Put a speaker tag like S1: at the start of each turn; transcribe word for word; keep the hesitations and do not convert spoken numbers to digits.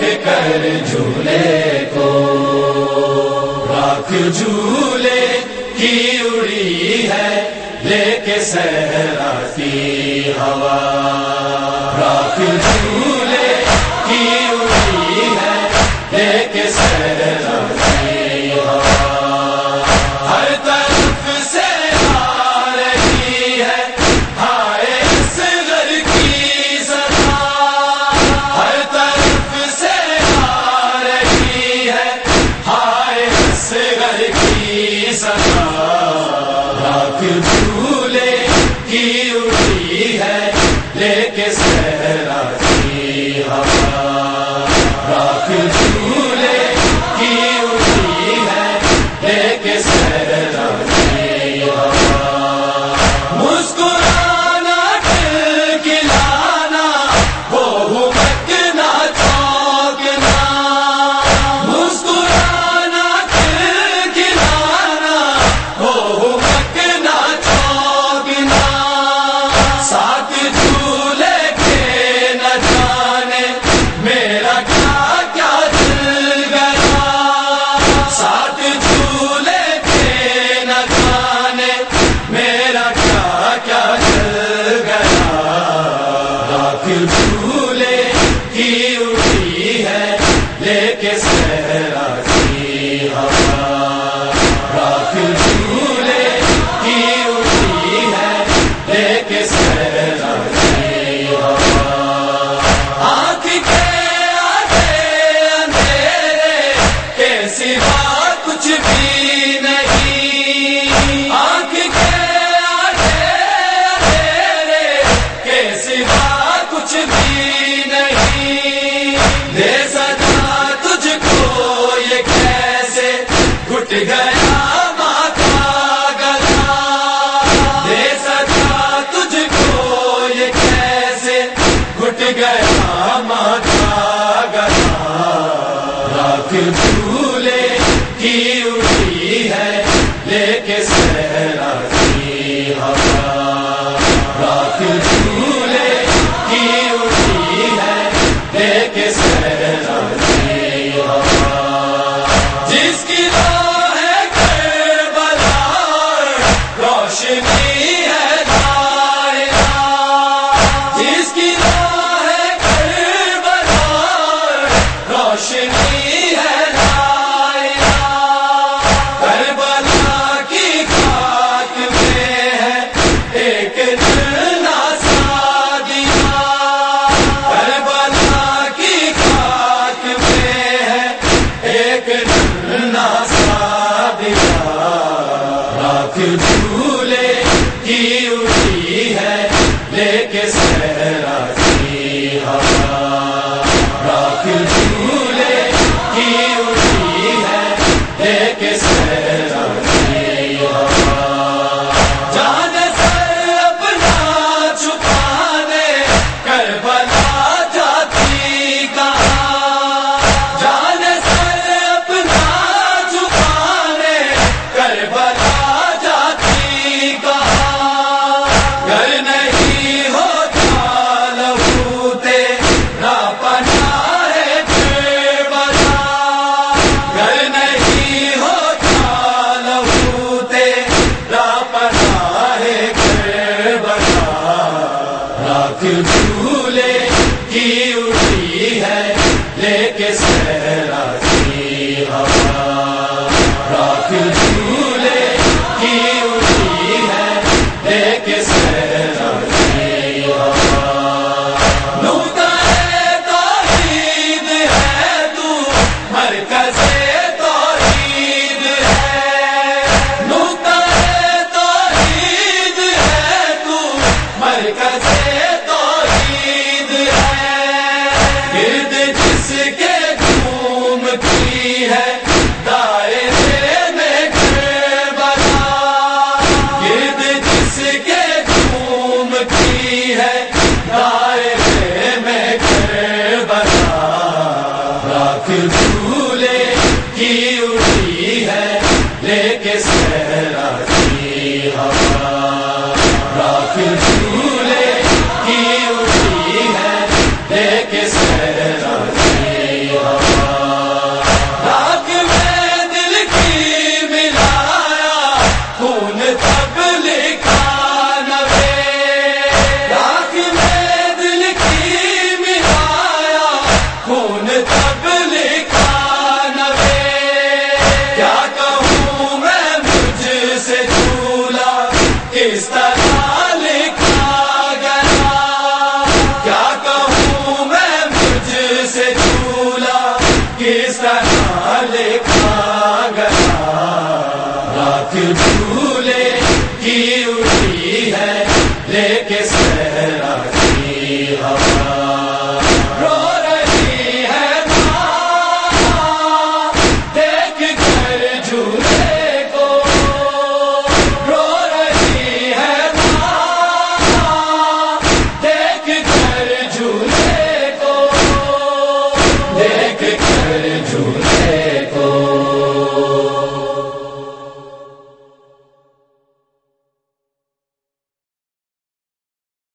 S1: کر جھولے کو، راکھ جھولے کی اڑی ہے لے کے صحرا کی ہوا، راکھ جھولے کی اڑی ہے لے کے صحرا کی ہوا، ہر طرف سے آ رہی ہے ہائے اصغر کی صدا، ہر طرف سے آ رہی ہے ہائے اصغر کی صدا، راکھ جھولے کی اڑی ہے لے کے صحرا کی ہوا، راکھ جھولے کی اڑی ہے لے کے صحرا کی ہوا، مسکرانا کھلکھلانا وہ مکنا چوکنا، مسکرانا کھلکھلانا وہ مکنا چوکنا، ساتھ جھولے کے نہ جانے میرا کیا کیا دل گیا، ساتھ جھولے کے نہ جانے میرا کیا کیا دل گیا، راکھ جھولے کی اڑی ہے لے کے صحرا کی ہوا، راکھ جھولے کی اڑی ہے لے کے صحرا کی ہوا، آنکھ کے آگے اندھیرے کے سوا کچھ بھی نہیں، آنکھ کے آگے اندھیرے کے سوا کچھ بھی نہیں، دے سکا تجھ کو یہ کیسے گھٹ گیا ماں کا گلا، دے سکا تجھ کو یہ کیسے گھٹ گیا ماں کا گلا، راکھ جھولے کی اڑی ہے لے کے صحرا کی ہوا، راکھ جھولے کی اڑی ہے لے کے صحرا کی ہوا، جس کی راہ ہے کربلا روشنی ہے دائرہ، جس کی راہ ہے کربلا روشنی ہے دائرہ، کربلا کی خاک میں ہے ایک نرنا سادیا، کربلا کی خاک میں ہے ایک نرنا سادیا، راکھ جھولے کی اڑی ہے لے کے صحرا کی ہوا، راکھ جھولے کی اڑی ہے لے کے صحرا کی ہوا، جان سر اپنا چھپانے کربلا جاتی کہاں، جان سر اپنا چھپانے کربلا جاتی کہاں، گر نہیں ہوتا لہو تیرا پناہ ہے کربلا، گر نہیں ہوتا لہو تیرا پناہ ہے کربلا، راکھ جھولے کی اڑی ہے لے کے صحرا کی ہوا، راکھ جھولے کی اڑی ہے لے کے صحرا کی ہوا، نقطہ توحید ہے تو مرکز توحید ہے، نقطہ توحید ہے تو مرکز توحید ہے، گرد جس کے گھومتی ہے دائرے میں کربلا، گرد جس کے گھومتی ہے دائرے میں کربلا، راکھ جھولے